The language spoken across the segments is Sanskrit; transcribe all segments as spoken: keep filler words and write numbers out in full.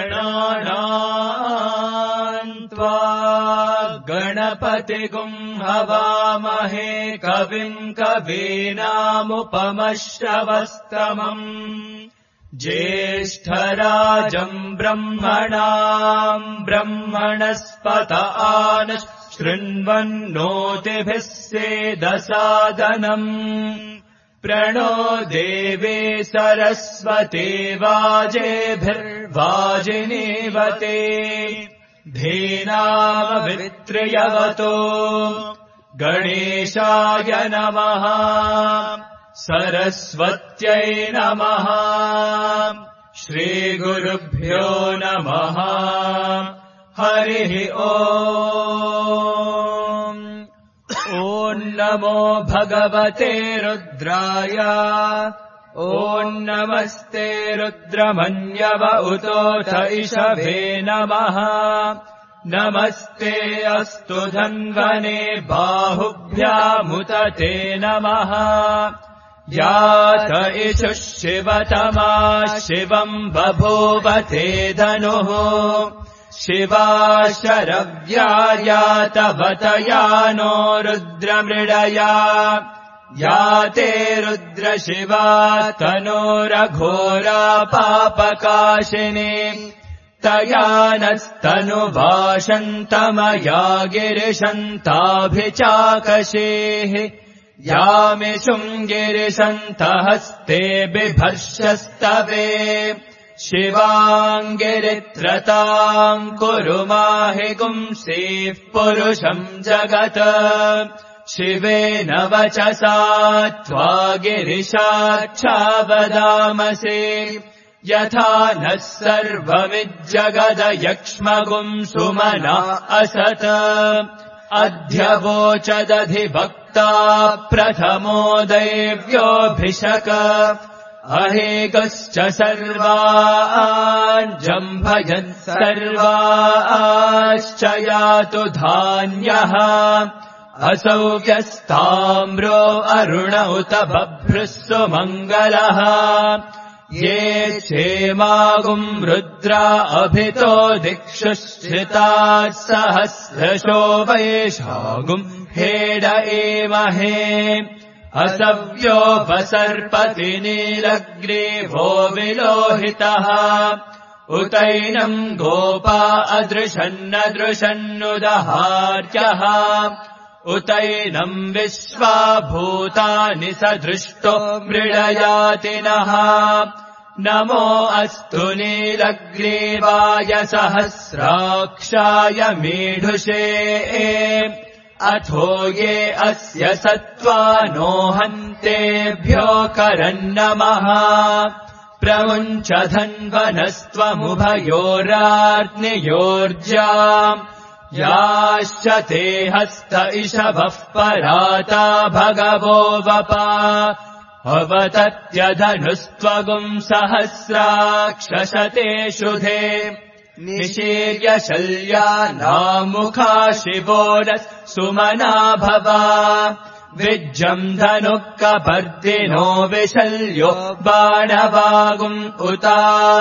गणानान्त्वा गणपतिगुं हवामहे कविम् कवीनामुपमश्रवस्तमम् ज्येष्ठराजम् ब्रह्मणाम् ब्रह्मणस्पत आनः शृण्वन्नोतिभिः सेदसादनम् प्रणो देवे सरस्वती वाजेभिर्वाजिनीवते धीनामवित्र्यवतो गणेशाय नमः सरस्वत्यै नमः श्रीगुरुभ्यो नमः हरिः ओम् ॐ नमो भगवते रुद्राय ॐ नमस्ते रुद्रमन्यव उतोथ इषभे नमः नमस्ते अस्तु धन्वने बाहुभ्यामुत ते नमः यात इषुः शिवतमा शिवम् बभूव ते धनुः शिवा शरव्या यातवतया नो रुद्रमृडया याते रुद्रशिवा तनोरघोरा पापकाशिनी तया नस्तनुभाषन्तमया गिरिशन्ताभिचाकशेः यामिषुम् गिरिशन्तहस्ते बिभर्षस्तवे शिवाङ्गिरित्रताम् कुरु माहि गुंसीः पुरुषम् जगत् शिवेन वचसा त्वा गिरिशाच्छा वदामसे यथा नः सर्वमिज्जगदयक्ष्मगुम् सुमना असत् अध्यवोचदधिभक्ता प्रथमो दैव्योऽभिषक अहेकश्च सर्वान् जम्भयन् सर्वाश्च यातु धान्यः असौ व्यस्ताम्रो अरुण उत बभ्रुः सुमङ्गलः ये क्षेमागुम् रुद्रा अभितो दिक्षुश्रिताः सहस्रशो वैशागुम् हेड एमहे असव्योपसर्पति नीलग्रीवो विलोहितः उतैनम् गोपा अदृशन्नदृशन्नुदहार्यः उतैनम् विश्वा भूतानि सदृष्टो मृडयातिनः नमो अस्तु नीलग्रीवाय सहस्राक्षाय मीढुषे अथो ये अस्य सत्त्वानो हन्तेभ्यो करन्नमः प्रमुञ्च धन्वनस्त्वमुभयोराग्नियोर्जा याश्च ते हस्त इषभः पराता भगवो वपा अवतत्यधनुस्त्वगुम् सहस्राक्षशते शुधे निशीर्य शल्यानामुखा शिवो नः सुमना भवा विज्जम् धनुः कपर्दिनो विशल्यो बाणवागुम् उता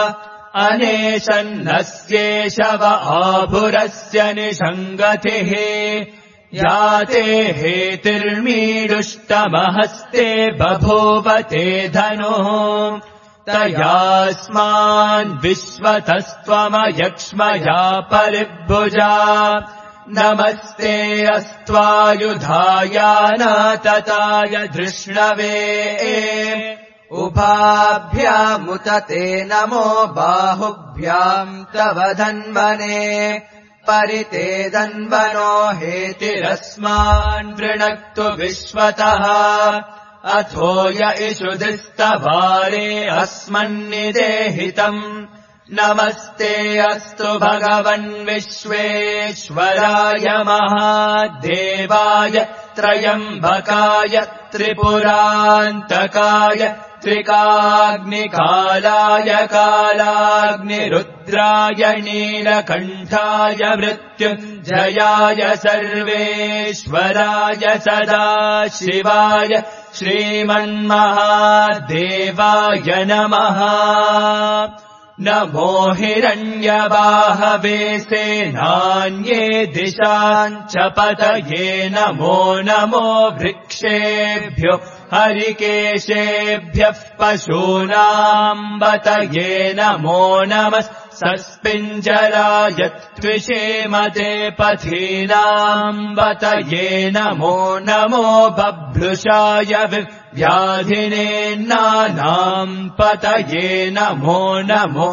अनेशन्नस्येषव आभुरस्य निषङ्गतिः याते हेतिर्मीडुष्टमहस्ते बभूवते धनुः तयास्मान् विश्वतस्त्वमयक्ष्मया परिभुजा नमस्ते अस्त्वायुधायानातताय धृष्णवे उभाभ्यामुत ते नमो बाहुभ्याम् तव धन्वने परिते धन्वनो हेतिरस्मान् वृणक्तु विश्वतः अथो य इषुधिस्तवारे अस्मन्निदेहितम् नमस्ते अस्तु भगवन् विश्वेश्वराय महादेवाय त्रयम्बकाय त्रिपुरान्तकाय त्रिकाग्निकालाय कालाग्निरुद्राय नीलकण्ठाय मृत्युञ्जयाय सर्वेश्वराय सदाशिवाय श्रीमन्महादेवाय नमः। नमो हिरण्यबाहवे सेनान्ये दिशाञ्च पतये नमो नमो वृक्षेभ्यो हरिकेशेभ्यः पशूनाम् बतये नमो नमः सस्पिञ्जराय त्विषेमते पथीनाम् बतये नमो नमो बभ्रुषाय व्याधिनेन्नानाम् पतये नमो नमो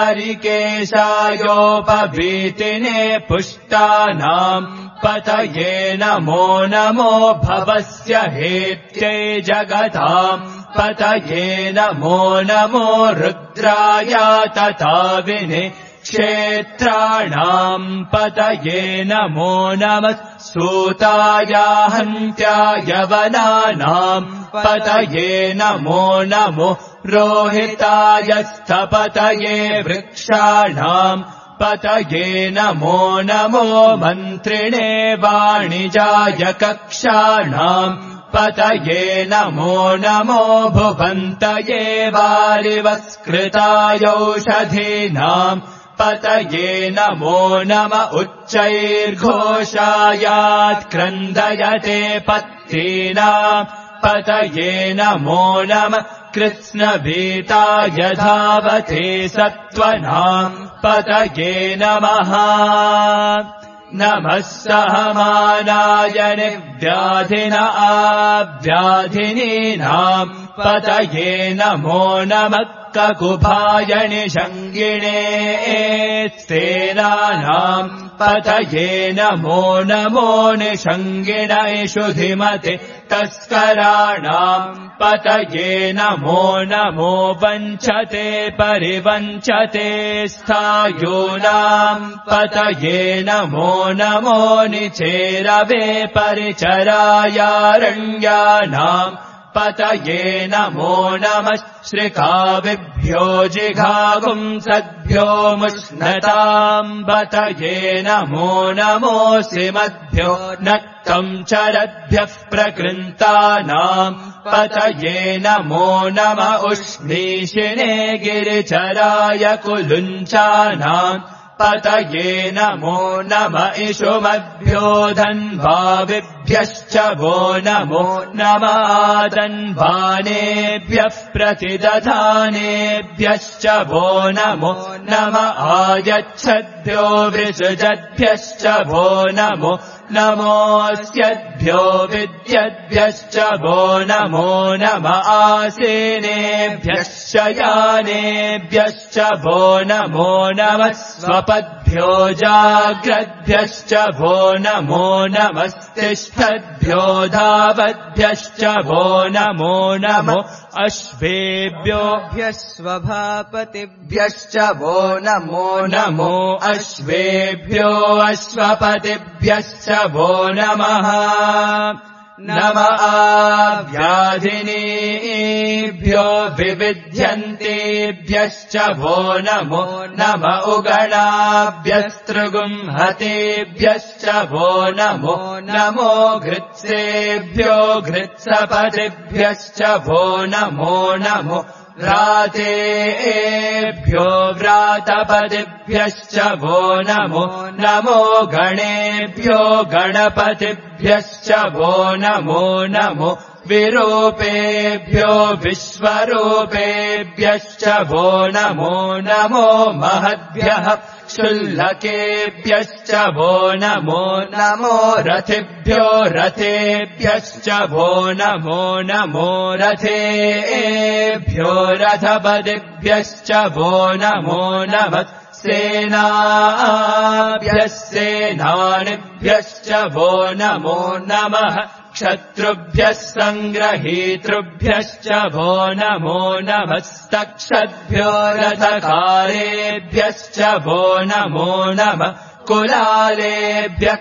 हरिकेशायोपवीतिने पुष्टानाम् पतये नमो नमो भवस्य हेत्यै जगताम् पतये नमो नमो रुद्राय तथा विने क्षेत्राणाम् पतये नमो नमः सूताय हन्त्याय वनानाम् पतये नमो नमो रोहिताय स्थपतये वृक्षाणाम् पतये नमो नमो मन्त्रिणे वाणिजाय कक्षाणाम् पतये नमो नमो भुवन्तये वारिवस्कृतायौषधीनाम् पतये नमो नम उच्चैर्घोषायात्क्रन्दयते पत्तीनाम् पतये नमो नम कृत्स्नभीताय धावते सत्त्वनाम् पतये नमः नमः सहमानाय निर्व्याधिन आव्याधिनीनाम् पतये नमो नमः ककुभाय निषङ्गिणे सेनानाम् पतये नमो नमो निषङ्गिणेषु धिमते तस्कराणाम् पतये नमो नमो वञ्चते परिवञ्चते स्थायूनाम् पतये नमो नमो निचेरवे परिचरायारण्यानाम् पतये नमो नमः श्रिकाविभ्यो जिघागुंसद्भ्यो मुष्णताम् पतये नमो नमोऽसिमद्भ्यो नक्तम् चरद्भ्यः प्रकृन्तानाम् पतये नमो नम उष्णीषिणे गिरिचराय कुलुञ्चानाम् पतये नमो नम इषुमद्भ्यो धन्वाविभ्यश्च वो नमो नम आदन्वानेभ्यः प्रतिदधानेभ्यश्च वो नमो नम आयच्छद्भ्यो विसृजद्भ्यश्च वो नमो नमोऽस्यद्भ्यो विद्यद्भ्यश्च वो नमो नम आसेनेभ्यश्च यानेभ्यश्च वो नमो नमः स्वपद्भ्यो जाग्रद्भ्यश्च वो नमो नमस्तिष्ठद्भ्यो धावद्भ्यश्च वो नमो नमो अश्वेभ्यो स्वभापतिभ्यश्च वो नमो नमो अश्वेभ्यो अश्वपतिभ्यश्च वो नमः नम आव्याधिनीभ्यो विविध्यन्तेभ्यश्च वो नमो नम उगणाभ्यस्त्रिगुंहतेभ्यश्च वो नमो नमो घृत्सेभ्यो घृत्सपतिभ्यश्च वो नमो नमो व्रातेभ्यो व्रातपतिभ्यश्च वो नमो नमो गणेभ्यो गणपतिभ्यश्च वो नमो नमो विरूपेभ्यो विश्वरूपेभ्यश्च वो नमो नमो महद्भ्यः क्षुल्लकेभ्यश्च वो नमो नमो रथिभ्यो रथेभ्यश्च वो नमो नमो रथेभ्यो रथपतिभ्यश्च वो नमो नमः सेनाभ्यः सेनानिभ्यश्च वो नमो नमः क्षत्रुभ्यः सङ्ग्रहीतृभ्यश्च वो नमो नमस्तक्षद्भ्यो रथकारेभ्यश्च वो नमो नमः कुलालेभ्यः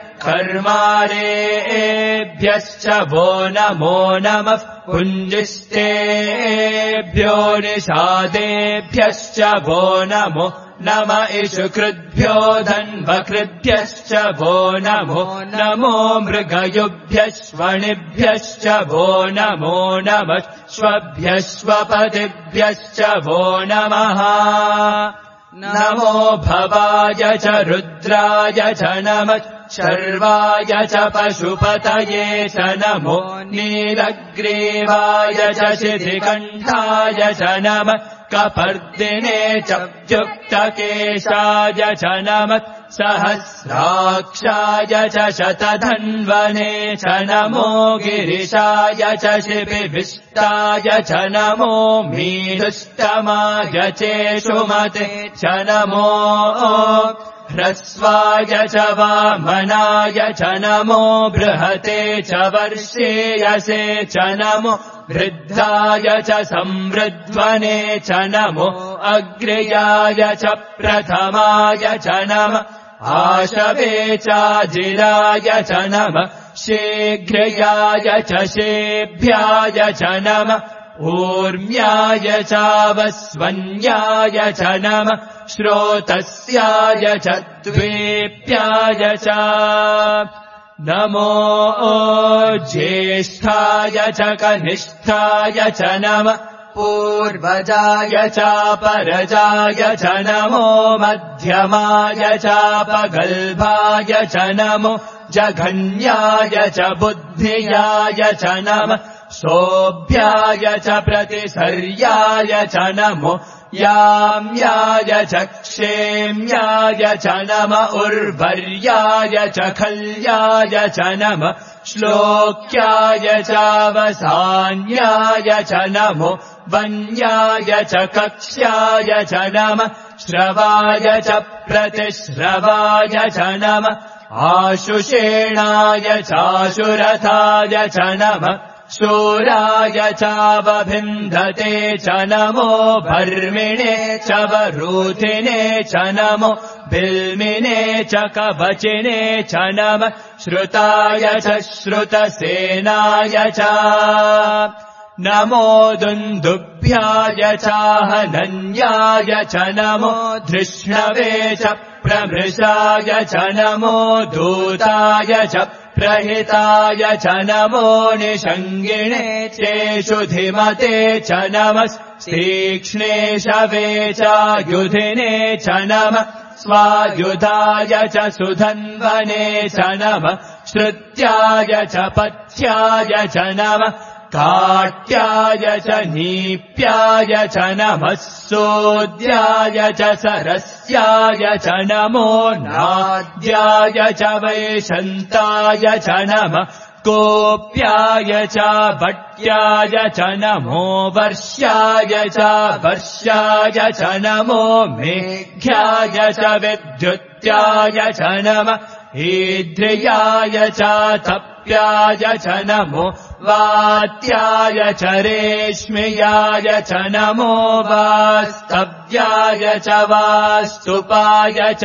कर्मारेभ्यश्च वो नमो नमः पुञ्जिष्टेभ्यो निषादेभ्यश्च वो नमो नम इषुकृद्भ्यो धन्वकृद्भ्यश्च वो नमो नमो मृगयुभ्यश्वणिभ्यश्च वो नमो नमः श्वभ्यश्वपतिभ्यश्च वो नमः नमो भवाय च रुद्राय च नमः शर्वाय च पशुपतये च नमो नीलग्रीवाय च शितिकण्ठाय च नमः कपर्दिने च युक्तकेशाय च नमः सहस्राक्षाय च शतधन्वने च नमो गिरिशाय च शिपिविष्टाय च नमो मीढुष्टमाय चेषुमते च नमो ह्रस्वाय च वामनाय च नमो बृहते च वर्षेयसे च नमो वृद्धाय च संवृध्वने च नमो अग्र्याय च प्रथमाय च नमः आशवे चाजिराय च नमः शीघ्रयाय च शेभ्याय च नमः ऊर्म्याय चावस्वन्याय च नमः श्रोतस्याय च द्वेप्याय च नमो ज्येष्ठाय च कनिष्ठाय च नमः पूर्वजाय चापरजाय च नमो मध्यमाय चापगल्भाय च नमो जघन्याय च बुद्धियाय च नमः सोऽभ्याय च प्रतिसर्याय च नमो याम्याय च क्षेम्याय च नम उर्वर्याय च खल्याय च नमः श्लोक्याय चावसान्याय च नमो वन्याय च कक्ष्याय च नमः श्रवाय च प्रतिश्रवाय च नमः आशुषेणाय चाशुरथाय च नमः शूराय चावभिन्धते च नमो भर्मिणे च वरूथिने च नमो बिल्मिने च कवचिने च नमः श्रुताय च श्रुतसेनाय च नमो दुन्दुभ्याय चाहनन्याय च नमो धृष्णवे च प्रमृषाय च नमो दूताय च प्रहिताय च नमो निषङ्गिणे चेषुधिमते च नमः तीक्ष्णेशवे चायुधिने च नमः स्वायुधाय च सुधन्वने च नमः श्रुत्याय च पथ्याय च नमः काट्याय च नीप्याय च नमः सोद्याय च सरस्याय च नमो नाद्याय च वैशन्ताय च नमः कोप्याय च भट्याय च नमो वर्ष्याय च वर्ष्याय च नमो मेघ्याय च विद्युत्याय च नमः ईद्रियाय च तप्याय च नमो वात्याय च रेश्म्याय च नमो वास्तव्याय च वास्तुपाय च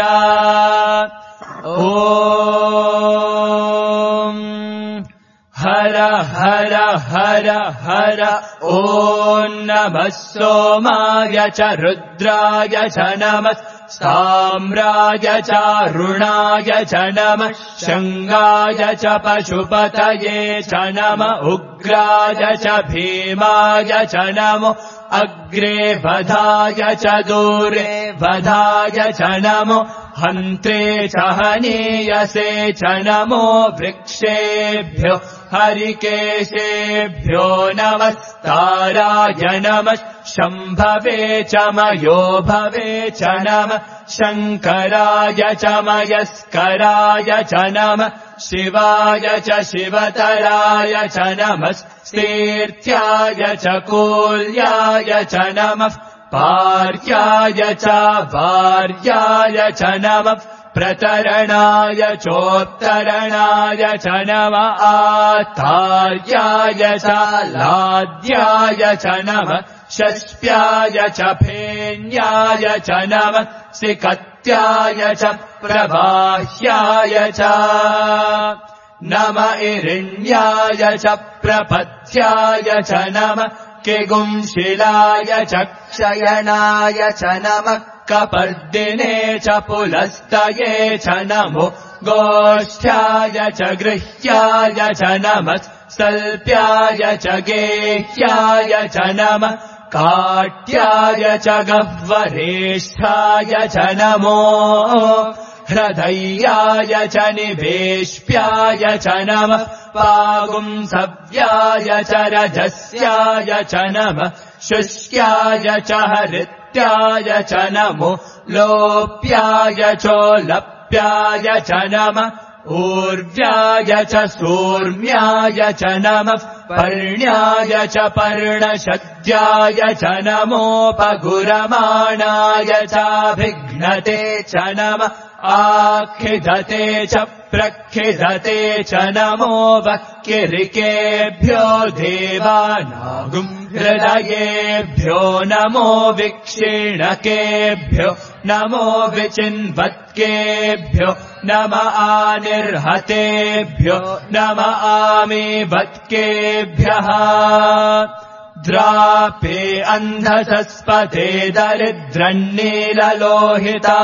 ॐ हर हर हर हर ॐ नमः सोमाय च रुद्राय च नमः साम्राय चारुणाय च नमः शङ्गाय च पशुपतये च नमः उग्राय च भीमाय च नमो अग्रे वधाय च दूरे वधाय च नमो हन्त्रे च हनीयसे च नमो वृक्षेभ्यो हरिकेशेभ्यो नमस्ताराय नमः शम्भवे च मयो भवे च नमः शङ्कराय च मयस्कराय च नमः शिवाय च शिवतराय च नमः तीर्थ्याय च कूल्याय च नमः पार्याय च वार्याय च नमः प्रतरणाय चोत्तरणाय च नमः आतार्याय च लाद्याय च नमः षष्प्याय च फेन्याय च नमः सिकत्याय च प्रवाह्याय च नम इरिण्याय च प्रपथ्याय च नमः किगुंशिलाय च क्षयणाय च नमः कपर्दिने च पुलस्तये च नमो गोष्ठ्याय च गृह्याय च नमः सल्प्याय च गेह्याय च नमः काट्याय च गह्वरेष्ठाय च नमो हृदय्याय च निवेश्प्याय च नमः पागुंसव्याय च रजस्याय च नमः शुष्क्याय च हरित्याय च नमो लोप्याय चोलप्याय च नमः ऊर्व्याय च सूर्म्याय च नमः पर्ण्याय च पर्णशद्याय च नमोपगुरमाणाय चाभिघ्नते च नमः आखिदते च प्रखिदते च नमो वक्किरिकेभ्यो देवानागुम् हृदयेभ्यो नमो विक्षीणकेभ्यो नमो विचिन्वत्केभ्यो नम आनिर्हतेभ्यो नम आमीवत्केभ्यः द्रापे अन्धसस्पते दरिद्रन्नीललोहिता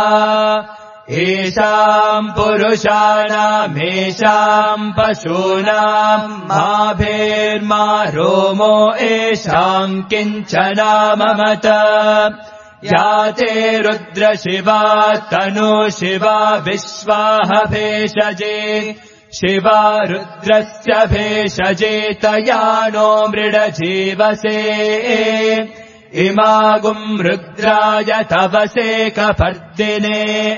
येषाम् पुरुषाणामेषाम् पशूनाम् माभेर्मा रोमो येषाम् किञ्चनाममत या ते रुद्रशिवा तनु शिवा विश्वाह भेषजे शिवा रुद्रस्य भेषजे तया नो मृडजीवसे इमागुम् रुद्राय तवसे कपर्दिने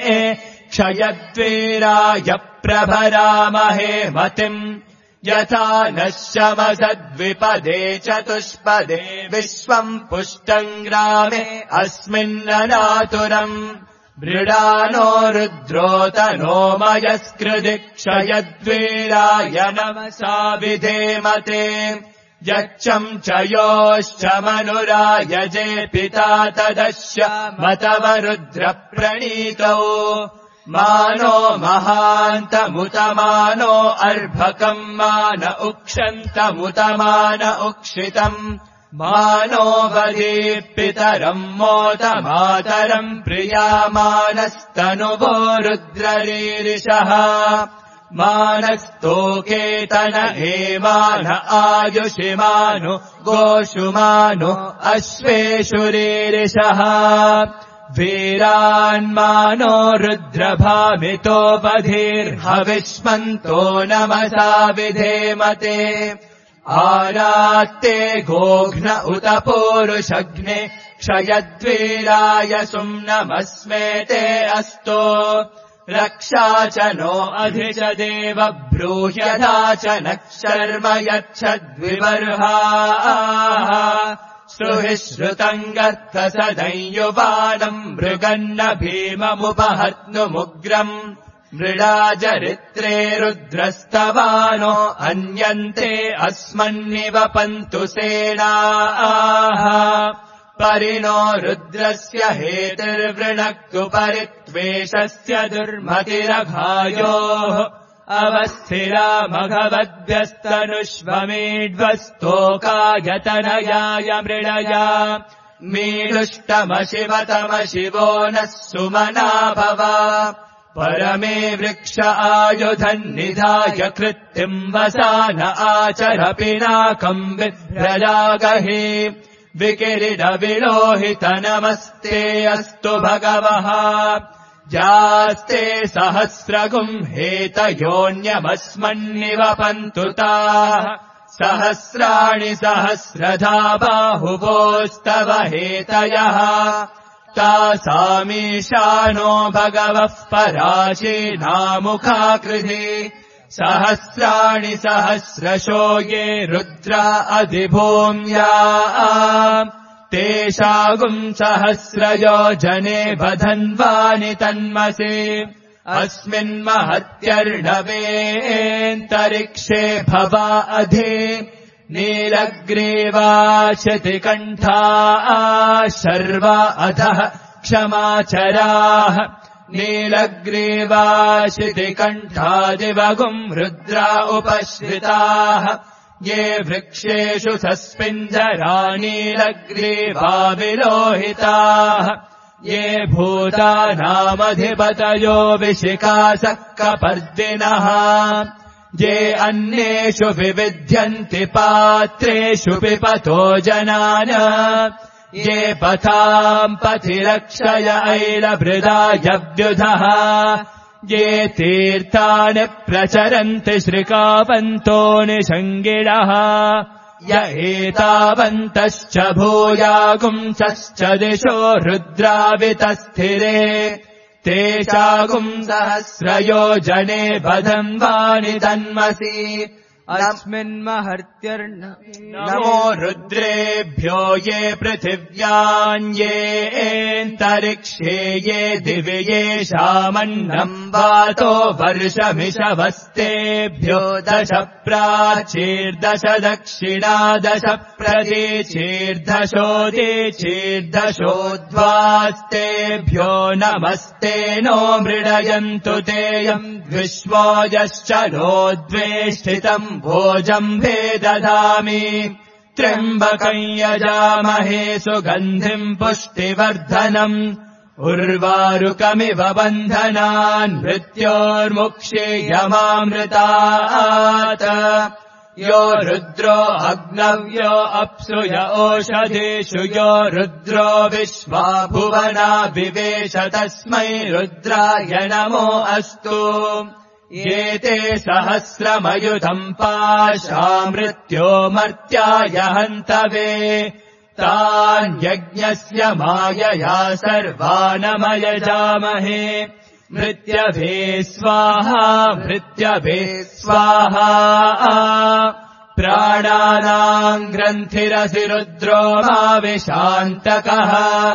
क्षयद्वीराय प्रभरामहे मतिम् यथा नः शमसद्विपदे चतुष्पदे विश्वम् पुष्टम् ग्रामे अस्मिन्ननातुरम् मृडानो रुद्रोतनो मयस्कृदि क्षयद्वीराय नमसा विधेमते यच्चम् च योश्च मनुरायजे पिता तदश्च मतवरुद्रप्रणीतौ मानो महान्तमुतमानो अर्भकम् मान उक्षन्तमुतमान उक्षितम् मानो वदीपितरम् मोतमातरम् प्रियामानस्तनुवो रुद्ररीरिषः मानस्तोकेतन एमान आयुषिमानु गोषुमानु अश्वेषुरीरिषः वीरान्मानो रुद्रभामितोपधीर्हविष्मन्तो नमसा विधेमते आरात्ते गोघ्न उत पूरुषघ्ने क्षयद्वीराय सुम्नमस्मेते अस्तो रक्षा च नो अधि च देव ब्रूह्यथा च नः शर्म यच्छद्विबर्हाः श्रुहि श्रुतम् गत्थ सदंयुवानम् मृगन्न भीममुपहत्नुमुग्रम् मृडाजरित्रे रुद्रस्तवानो अन्यन्ते अस्मन्निवपन्तु सेनाः परिणो रुद्रस्य हेतिर्वृणक्तु परित्वेषस्य दुर्मतिरघायोः अवस्थिरा मघवद्भ्यस्तनुष्वमीड्वस्तोकायतनयाय मृडया मीडुष्टमशिवतमशिवो नः सुमना भव परमे वृक्ष आयुधन्निधाय कृत्तिम् वसान आचर पिनाकम् बिभ्रजागहि विकिरीटविलोहित नमस्ते अस्तु भगवः जास्ते सहस्रगुम् हेतयोऽन्यमस्मन्निवपन्तु ताः सहस्राणि सहस्रधा बाहुवोस्तव हेतयः तासामीशानो भगवः पराचीनामुखाकृधि सहस्राणि सहस्रशो ये रुद्रा अधिभूम्या तेषागुम् सहस्रयोजने बधन्वानि तन्मसि अस्मिन्महत्यर्णवेऽन्तरिक्षे भवा अधि नीलग्रीवाशतिकण्ठा शर्वा अधः क्षमाचराः नीलग्रीवाशितिकण्ठादिवगुम् रुद्रा उपश्रिताः ये वृक्षेषु सस्मिञ्जरा नीलग्रीवा विलोहिताः ये भूतानामधिपतयो विशिखासः कपर्दिनः ये अन्येषु विविध्यन्ति पात्रेषु पिपतो जनान् ये पथाम् पथि रक्षय ऐलभृदायव्युधः ये तीर्थानि प्रचरन्ति श्रिकावन्तो निषङ्गिणः य एतावन्तश्च भूयागुंसश्च दिशो रुद्रावितस्थिरे तेषागुंसहस्रयोजने बधन्वानि तन्मसि अस्मिन्महर्त्यर्नमो रुद्रेभ्यो ये पृथिव्याम् येऽन्तरिक्षे ये दिवि येषामन्नम् वातो वर्षमिषवस्तेभ्यो दश प्राचीर्दश दक्षिणादश प्रतीचीर्दशोदीचीर्दशोद्वास्तेभ्यो नमस्ते नो मृडयन्तु तेयम् विश्वोजश्च नो द्वेष्टितम् भोजम्भे ददामि त्र्यम्बकम् यजामहे सुगन्धिम् पुष्टिवर्धनम् उर्वारुकमिव बन्धनान् मृत्योर्मुक्षेयमामृतात् यो रुद्रो अग्नव्यो अप्सुय ओषधेषु यो रुद्रो विश्वा भुवना विवेश तस्मै रुद्राय नमो अस्तु एते सहस्रमयुधम् पाशा मृत्यो मर्त्याय हन्तवे तान् यज्ञस्य मायया सर्वानमयजामहे मृत्यभे स्वाहा मृत्यभे स्वाहा प्राणानाम् ग्रन्थिरसि रुद्रो माविशान्तकः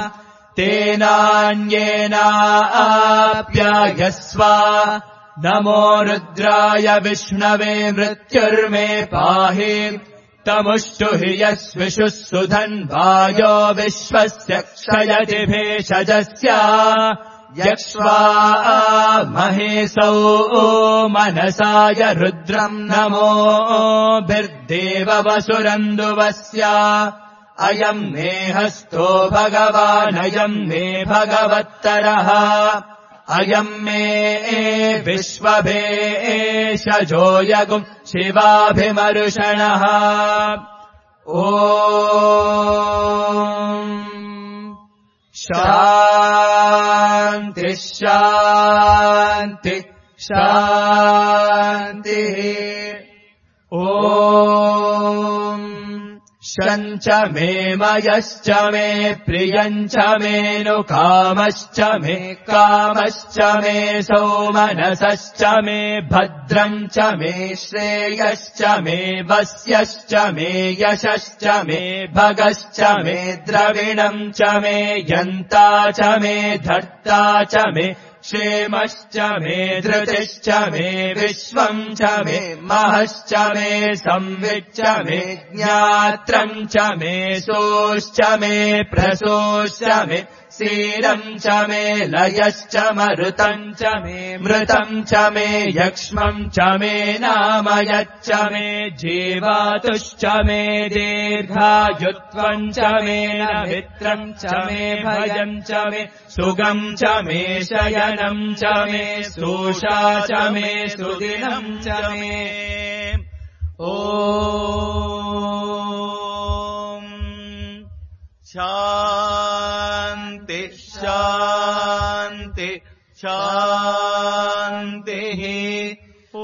तेनान्येनाप्यायस्व नमो रुद्राय विष्णवे मृत्युर्मे पाहि तमुष्टु हि यस्विषुः सुधन्वायो विश्वस्य क्षयति भेषजस्य यक्ष्वा महेशौ मनसाय रुद्रम् नमो भिर्देववसुरन्दुवस्य अयम् मे हस्तो भगवानयम् मे भगवत्तरः अयम् मे विश्वभेषजो यगुम् शिवाभिमर्षणः ॐ शान्ति शान्ति शान्तिः ॐ शञ्च मे मयश्च मे प्रियञ्च मे नु कामश्च मे कामश्च मे सौमनसश्च मे भद्रम् च मे श्रेयश्च मे वस्यश्च मे यशश्च मे भगश्च मे द्रविणम् च मे यन्ता च मे धर्ता च मे क्षेमश्च मे धृतिश्च मे विश्वम् च मे महश्च मे संविच्च मे ज्ञात्रम् च मे सोश्च मे प्रसोश्च मे सीरम् च मे लयश्च मरुतम् च मे मृतम् च मे यक्ष्मम् च मे नामयच्च मे जीवातुश्च मे दीर्घायुत्वम् च मे नमित्रम् च मे भयम् च मे सुगम् च मे शयनम् च मे सोषा च मे सुदिनम् च मे ॐ शान्ति शान्ति शान्तिः ॐ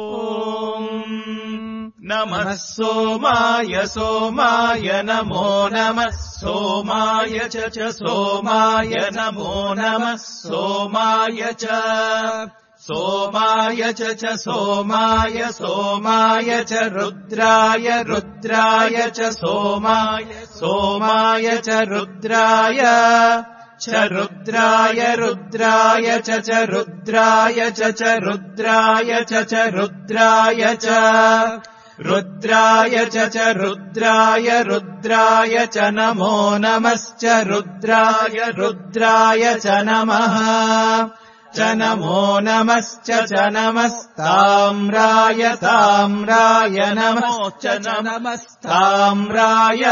नमः सोमाय सोमाय नमो नमः सोमाय च च सोमाय नमो नमः सोमाय च सोमाय च च सोमाय सोमाय च रुद्राय रुद्राय च सोमाय सोमाय च रुद्राय च रुद्राय रुद्राय च च रुद्राय च च रुद्राय च च रुद्राय च रुद्राय च च रुद्राय रुद्राय च नमो नमश्च रुद्राय रुद्राय च नमः च नमो नमश्च च नमस्ताम्राय ताम्राय नमो च नमस्ताम्राय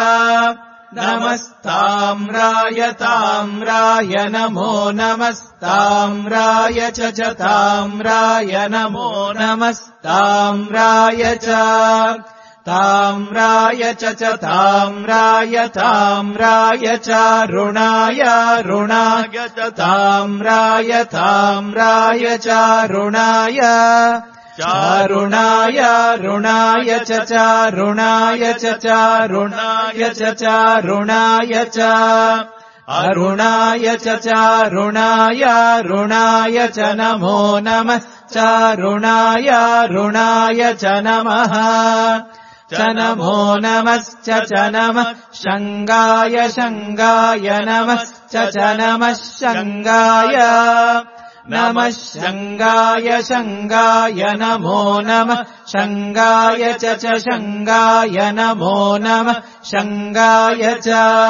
नमस्ताम्राय ताम्राय नमो नमस्ताम्राय च च ताम्राय नमो नमस्ताम्राय च ताम्राय च च ताम्राय ताम्राय चारुणाय रुणाय च ताम्राय ताम्राय चारुणाय चारुणाय रुणाय च चारुणाय च चारुणाय च चारुणाय च अरुणाय च चारुणाय रुणाय च नमो नमः चारुणाय रुणाय च नमः च नमो नमश्च च नमः शङ्गाय शङ्गाय नमश्च च नमः शङ्गाय नमः शङ्गाय शङ्गाय नमो नमः शङ्गाय च च शङ्गाय नमो नमः शङ्गाय च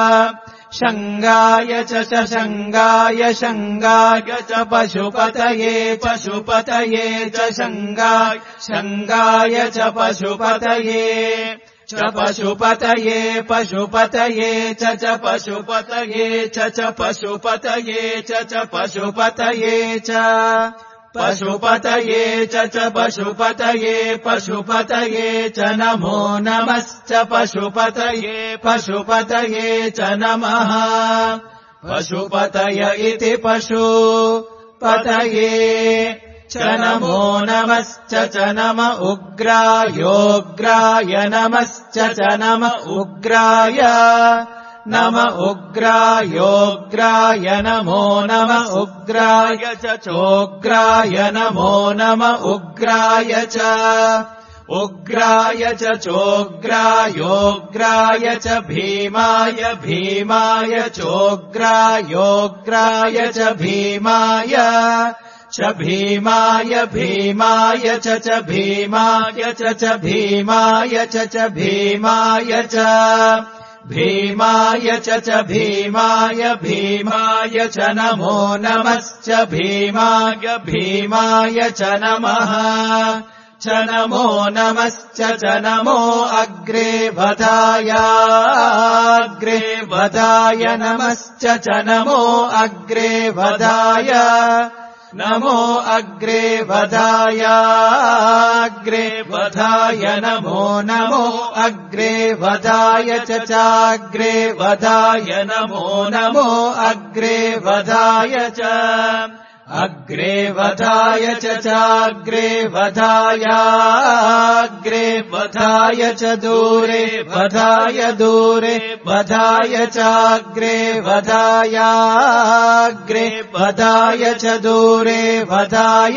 शङ्गाय च च शङ्गाय शङ्गाय च पशुपतये पशुपतये च शङ्गाय शङ्गाय च पशुपतये च पशुपतये पशुपतये च च पशुपतये च च पशुपतये च च पशुपतये च पशुपतये च च पशुपतये पशुपतये च नमो नमश्च पशुपतये पशुपतये च नमः पशुपतय इति पशुपतये च नमो नमश्च च नम उग्रायोग्राय नमश्च च नम उग्राय नम उग्रायोग्राय नमो नम उग्राय च चोग्राय नमो नम उग्राय च उग्राय च चोग्रायोग्राय च भीमाय भीमाय चोग्रायोग्राय च भीमाय च भीमाय भीमाय च च भीमाय च च भीमाय च च भीमाय च भीमाय च च भीमाय भीमाय च नमो नमश्च भीमाय भीमाय च नमः च नमो नमश्च च नमो अग्रे वधाय अग्रे वधाय नमश्च च नमो अग्रे वधाय नमो अग्रे वधाय अग्रे वधाय नमो नमो अग्रे वधाय च चाग्रे वधाय नमो नमो अग्रे वधाय च अग्रे वधाय च चाग्रे वधाय अग्रे वधाय च दूरे वधाय दूरे वधाय चाग्रे वधाय अग्रे वधाय च दूरे वधाय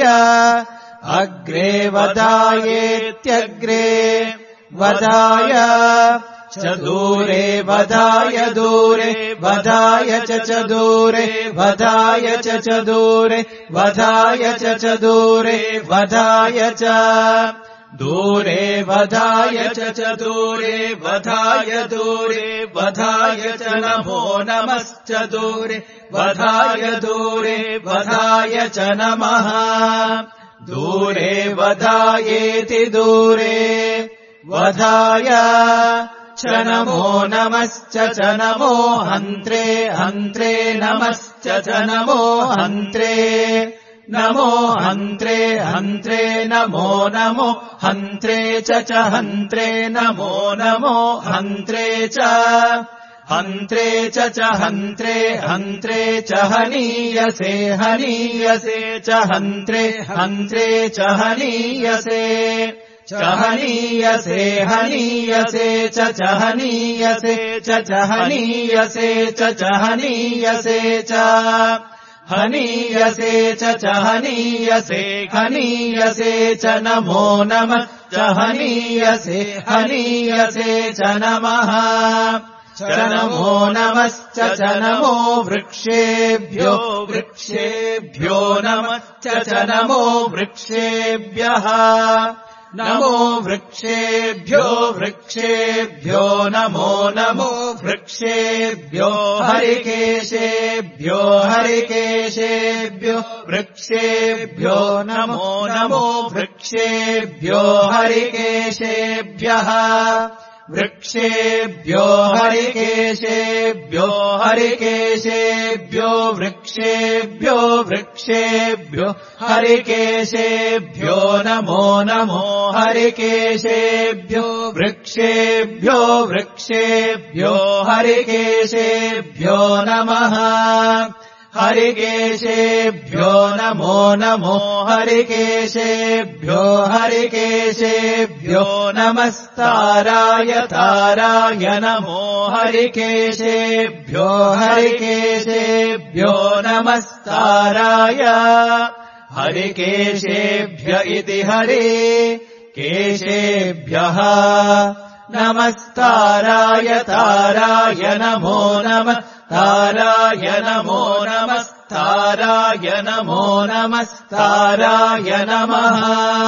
अग्रे वधायेत्यग्रे वधाय च दूरे वधाय दूरे वधाय च च दूरे वधाय च च दूरे वधाय च च दूरे वधाय च दूरे वधाय च च दूरे वधाय दूरे वधाय च नमो नमश्च दूरे वधाय दूरे वधाय च नमः दूरे वधायेति दूरे वधाय च नमो नमश्च च नमो हन्त्रे हन्त्रे नमश्च च नमो हन्त्रे नमो हन्त्रे हन्त्रे नमो नमो हन्त्रे च च हन्त्रे नमो नमो हन्त्रे च हन्त्रे च च हन्त्रे हन्त्रे च हनीयसे हनीयसे च हन्त्रे हन्त्रे च हनीयसे च हनीयसे हनीयसे च च हनीयसे च च हनीयसे च च हनीयसे च हनीयसे च च हनीयसे हनीयसे च नमो नमः च हनीयसे हनीयसे च नमः च नमो नमश्च च नमो वृक्षेभ्यो वृक्षेभ्यो नमश्च च नमो वृक्षेभ्यः नमो वृक्षेभ्यो वृक्षेभ्यो नमो नमो वृक्षेभ्यो हरिकेशेभ्यो हरिकेशेभ्यो वृक्षेभ्यो नमो नमो वृक्षेभ्यो हरिकेशेभ्यः वृक्षेभ्यो हरिकेशेभ्यो हरिकेशेभ्यो वृक्षेभ्यो वृक्षेभ्यो हरिकेशेभ्यो नमो नमो हरिकेशेभ्यो वृक्षेभ्यो वृक्षेभ्यो हरिकेशेभ्यो नमः हरिकेशेभ्यो नमो नमो हरिकेशेभ्यो हरिकेशेभ्यो नमस्ताराय ताराय नमो हरिकेशेभ्यो हरिकेशेभ्यो नमस्ताराय हरिकेशेभ्य इति हरि केशेभ्यः नमस्ताराय ताराय नमो नमः ताराय नमो नमस्ताराय नमो नमस्ताराय नमः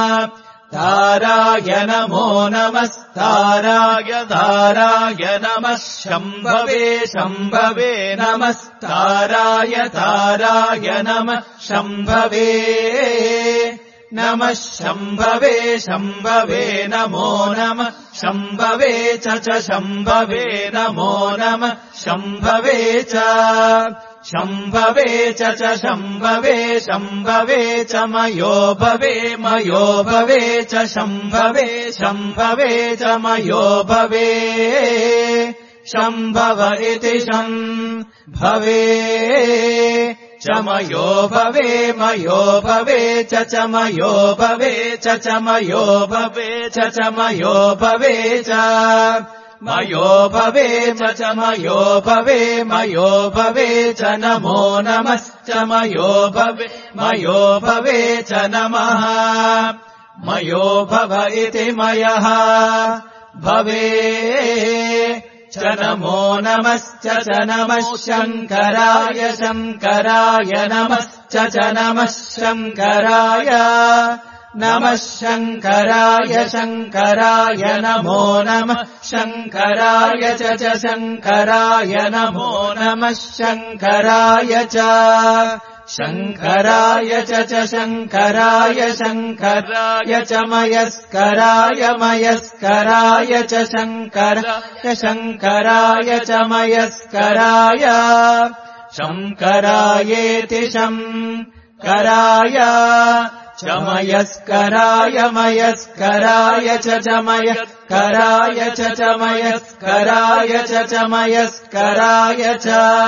ताराय नमो नमस्ताराय ताराय नमः शम्भवे शम्भवे नमस्ताराय ताराय नमः शम्भवे नमः शम्भवे शम्भवे नमो नमः शम्भवे च च शम्भवे नमो नमः शम्भवे च शम्भवे च च शम्भवे शम्भवे च मयो भवे मयो भवे च शम्भवे शम्भवे च मयो भवे शम्भव इति शम्भवे च मयो भवे मयो भवे च च मयो भवे च च मयो भवे च च मयो भवे च मयो भवे च च मयो भवे मयो भवे च नमो नमश्च मयो भवे मयो भवे च नमः मयो भव इति मयः भवे च नमो नमश्च च नमः शङ्कराय शङ्कराय नमश्च च नमः शङ्कराय नमः शङ्कराय शङ्कराय नमो नमः शङ्कराय च च शङ्कराय नमो नमः शङ्कराय च शङ्कराय च च शङ्कराय शङ्कराय च मयस्कराय मयस्कराय च शङ्कराय शङ्कराय च मयस्कराय शङ्करायेति शङ्कराय च मयस्कराय मयस्कराय च च मयस्कराय च च मयस्कराय च च मयस्कराय च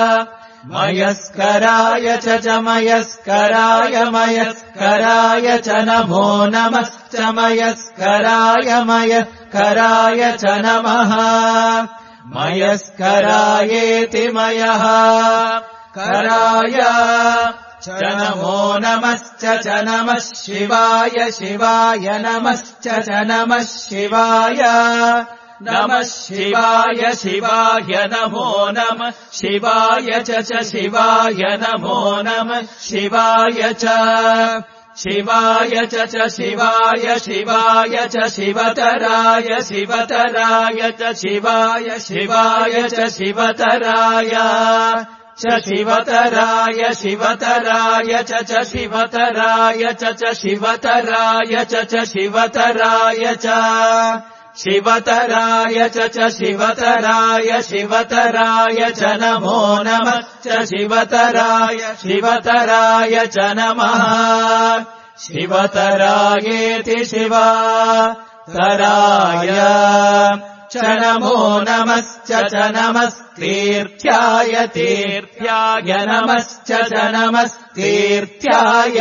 मयस्कराय च च मयस्कराय मयस्कराय च नमो नमश्च मयस्कराय मयस्कराय च नमः मयस्करायेति मयः कराय च नमो नमश्च च नमः शिवाय शिवाय नमश्च च नमः शिवाय नमः शिवाय शिवाय नमो नमः शिवाय च च शिवाय नमो नमः शिवाय च शिवाय च च शिवाय शिवाय च शिवतराय शिवतराय च शिवाय शिवाय च शिवतराय च शिवतराय शिवतराय च च शिवतराय च च शिवतराय च च शिवतराय च शिवतराय च च शिवतराय शिवतराय च नमो नमः च शिवतराय शिवतराय च नमः शिवतरायेति शिवतराय च नमो नमश्च च नमस्तीर्थ्याय तीर्थ्याय नमश्च च नमस्तीर्थ्याय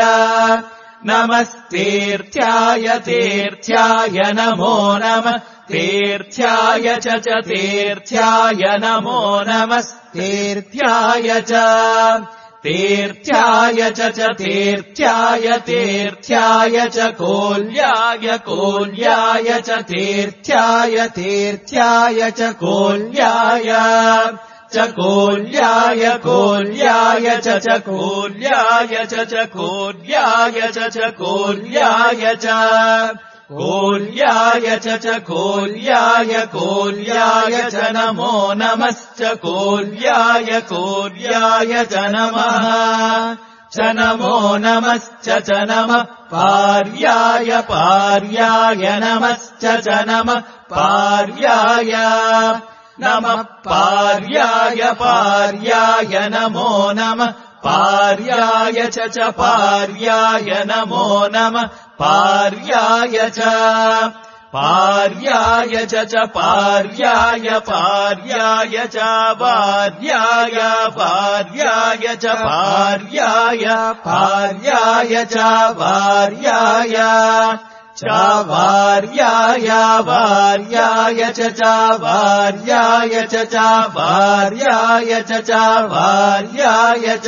नमस्तीर्थ्याय तीर्थ्याय नमो नमः तीर्थ्याय च च तीर्थ्याय नमो नमस्तीर्थ्याय च तीर्थ्याय च च तीर्थ्याय तीर्थ्याय च कोल्याय कोल्याय च तीर्थ्याय तीर्थ्याय च कोल्याय च कोल्याय कोल्याय च च कोल्याय च च कोल्याय च च कोल्याय च कोल्याय च च कोल्याय कोल्याय च नमो नमश्च कोल्याय कोल्याय च नमः च नमो नमश्च च नमः पार्याय पार्याय नमश्च च नमः पार्याय नमः पार्याय पार्याय नमो नमः पार्याय च च पार्याय नमो नमः पार्याय च पार्याय च च पार्याय पार्याय च पार्याय पार्याय च पार्याय पार्याय च पार्याय च वार्याय वार्याय च च वार्याय च च वार्याय च च वार्याय च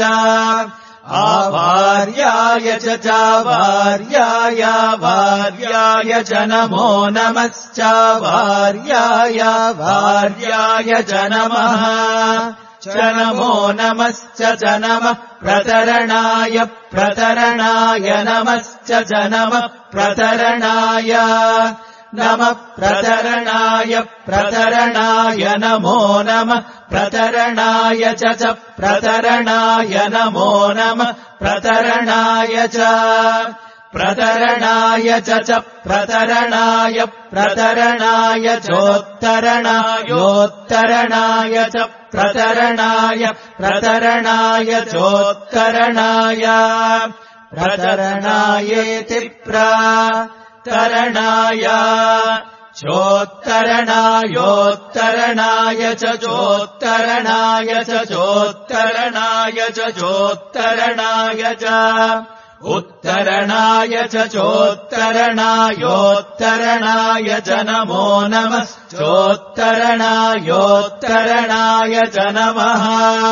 आवार्याय च च वार्याय वार्याय च नमो नमश्च वार्याय वार्याय च नमः च नमो नमश्च च नमः प्रतरणाय प्रतरणाय नमश्च च नमः प्रतरणाय नमः प्रतरणाय प्रतरणाय नमो नमः प्रतरणाय च च प्रतरणाय नमो नमः प्रतरणाय च प्रतरणाय च च प्रतरणाय प्रतरणाय चोत्तरणायोत्तरणाय च प्रतरणाय प्रतरणाय चोत्तरणाय प्रतरणायेति प्रतरणाय चोत्तरणायोत्तरणाय च चोत्तरणाय च चोत्तरणाय च चोत्तरणाय च उत्तरणाय च चोत्तरणायोत्तरणाय च नमो नमः चोत्तरणायोत्तरणाय च नमः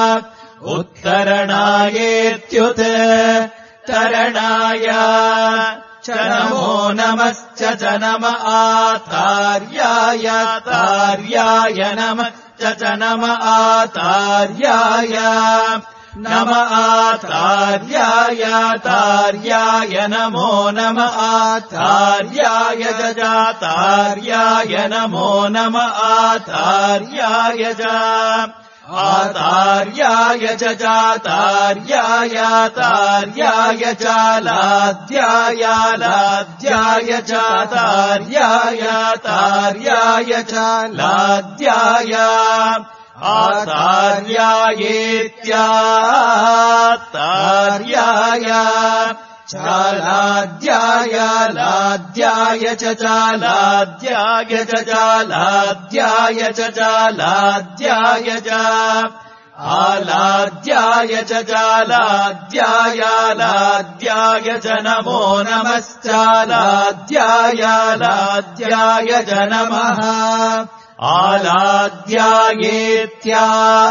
उत्तरणायेत्युत्तरणाय च नमो नमश्च च नम आतार्याय तार्याय नमः च च नम आतार्याय नम आतार्याय तार्याय नमो नम आतार्याय च जातार्याय नमो नम आतार्याय च आतार्याय च जातार्याय तार्याय च लाद्याय लाद्याय च तार्याय तार्याय च लाद्याय आतार्यायेत्यातार्याय चालाद्याय लाद्याय च चालाद्याय च चालाद्याय च चालाद्याय च आलाद्याय च चालाद्याय लाद्याय च नमो नमश्चालाद्याय लाद्याय च नमः आलाद्यायेत्या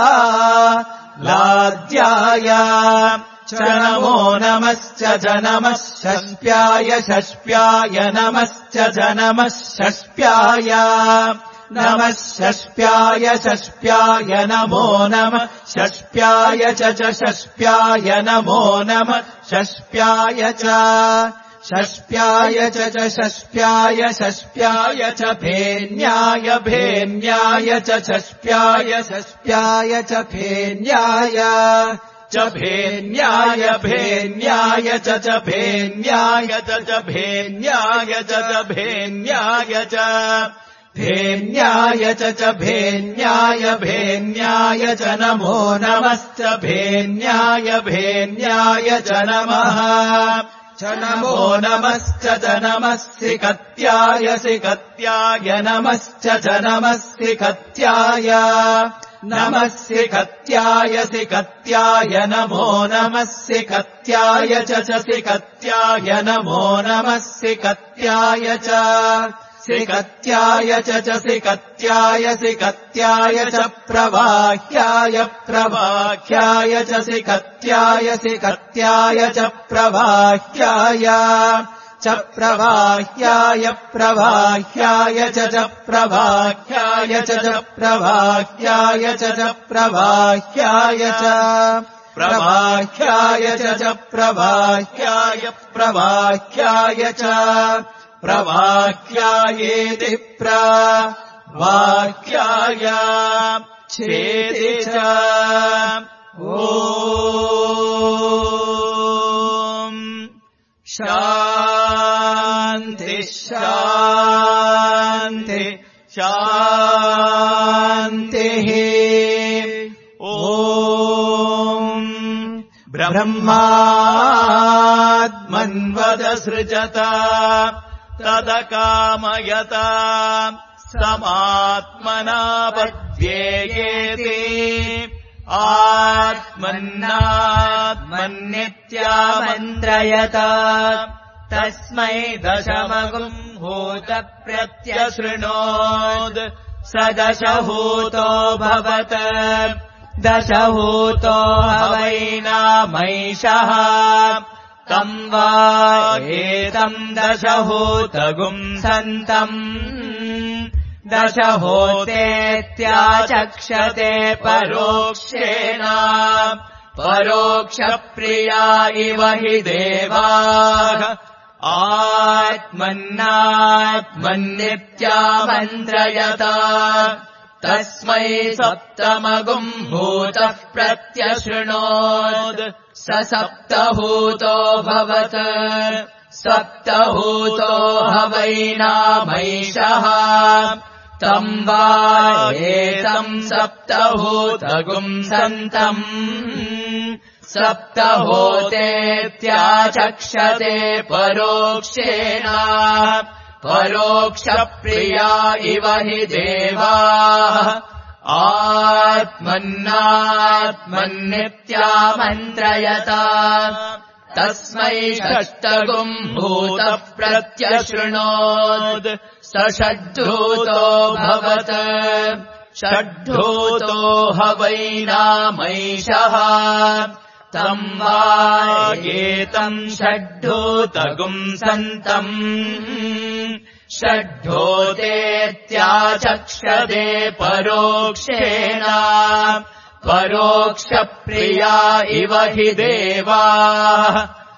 लाद्याय च नमो नमश्च च नमः षष्प्याय षष्प्याय नमश्च च नमः षष्प्याय नमः षष्प्याय षष्प्याय नमो नमः षष्प्याय च च षष्प्याय नमो नमः षष्प्याय च षष्प्याय च च षष्प्याय षष्प्याय च भेन्याय भेन्याय च षष्प्याय षष्प्याय च भेन्याय च भेन्याय भेन्याय च च भेन्याय च च भेन्याय च च भेन्याय च भेन्याय च च भेन्याय भेन्याय च नमो नमश्च भेन्याय भेन्याय च नमः च नमो नमश्च च नमः सिकत्याय सिकत्याय नमश्च च नमः सिकत्याय नमः सिकत्याय सिकत्याय नमो नमः सिकत्याय च च सिकत्याय नमो नमः सिकत्याय च सिकत्याय च च सिकत्याय सिकत्याय च प्रवाह्याय प्रवाह्याय च सिकत्याय सिकत्याय च प्रवाह्याय च प्रवाह्याय प्रवाह्याय च च प्रवाह्याय च च प्रवाह्याय च च प्रवाह्याय च प्रवाह्याय च च प्रवाह्याय प्रवाह्याय च प्रवाह्यायेति प्रवाह्याय चेति च ओ शान्ति शान्ति शान्तिः ॐ ब्रह्मात्मन्वदसृजता तदकामयता समात्मना पद्येयेति आत्मन्नात्मन्नित्यामन्त्रयता तस्मै दशमगुम् भूतप्रत्यशृणोत् स दशभूतो भवत् दशभूतो हवैनामैषः तम् वा एतम् दशभूतगुम् सन्तम् दशभूतेत्याचक्षते परोक्षेण परोक्षप्रिया इव हि देवाः आत्मन्नात्मन्नित्यामन्त्रयता तस्मै सप्तमगुम् भूतः प्रत्यशृणोत् स सप्तभूतो भवत् सप्तभूतो हवैनामैषः तम् वा एतम् सप्तभूतगुम् सन्तम् सप्तभूतेत्याचक्षते परोक्षेण परोक्षप्रिया इव हि देवाः आत्मन्नात्मन्नित्यामन्त्रयता तस्मै षष्टगुम् भूतः प्रत्यशृणोत् स षड्भूतो भवत् षड्भूतो हवैनामैषः तम् वा एतम् षड्भूतगुम् सन्तम् षड्भूतेत्याचक्षते परोक्षेण परोक्षप्रिया इव हि देवाः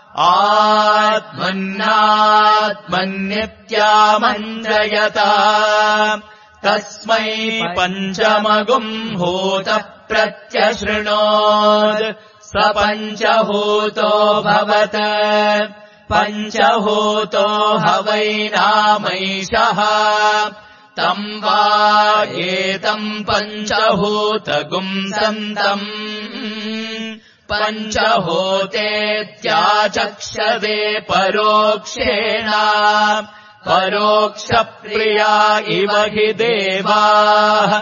आत्मन्नात्मन्नित्यामन्त्रयता तस्मै पञ्चमगुम् भूतः प्रत्यशृणोत् स पञ्चभूतो भवत् पञ्चभूतो हवैनामैषः तम् वा एतम् पञ्चभूतगुम् सन्तम् पञ्चभूतेत्याचक्षते परोक्षेण परोक्षप्रिया इव हि देवाः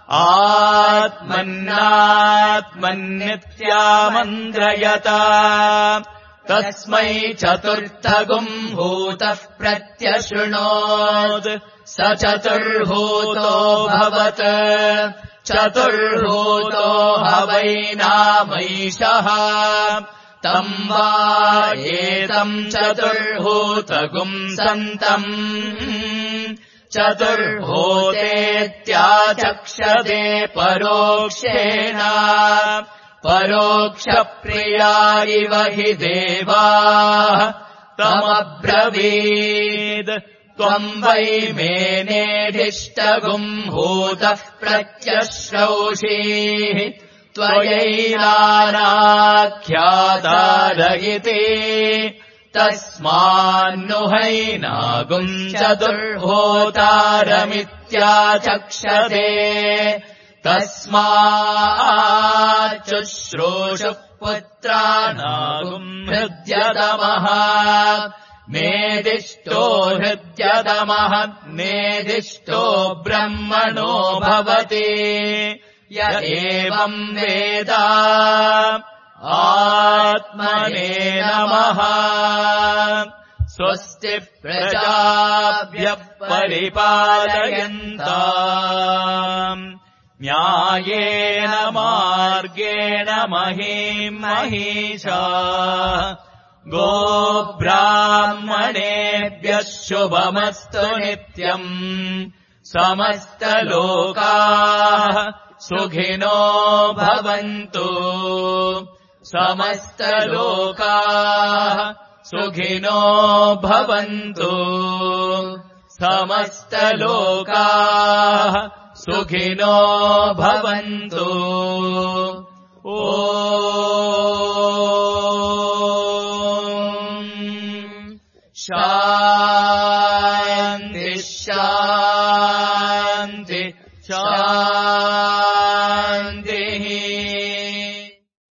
आत्मन्नात्मन्नित्यामन्त्रयता तस्मै चतुर्थगुम् भूतः प्रत्यशृणोत् स चतुर्भूतो भवत् चतुर्भूतो हवैनामैषः तम् वा एतम् चतुर्भूतगुम् सन्तम् चतुर्भूतेत्याचक्षते परोक्षेण परोक्षप्रिया इव हि देवाः तमब्रवीत् त्वम् वै मेनेधिष्टगुम् भूतः प्रत्यश्रौषि त्वयैनानाख्यातारयिते तस्मान्नुहैनागुम् चतुर्भूतारमित्याचक्षते तस्माच्चुश्रूषु पुत्रानागुम् हृद्यतमः मेदिष्टो हृद्यतमः मेदिष्टो ब्रह्मणो भवति य एवम् वेद आत्मने नमः स्वस्ति प्रजाभ्यः परिपालयन्ताम् न्यायेन मार्गेण महीम् महिषा गोब्राह्मणेभ्यः शुभमस्तु नित्यम् समस्तलोकाः सुखिनो भवन्तु समस्तलोकाः सुखिनो भवन्तु समस्तलोकाः सुखिनो भवन्तु ॐ शा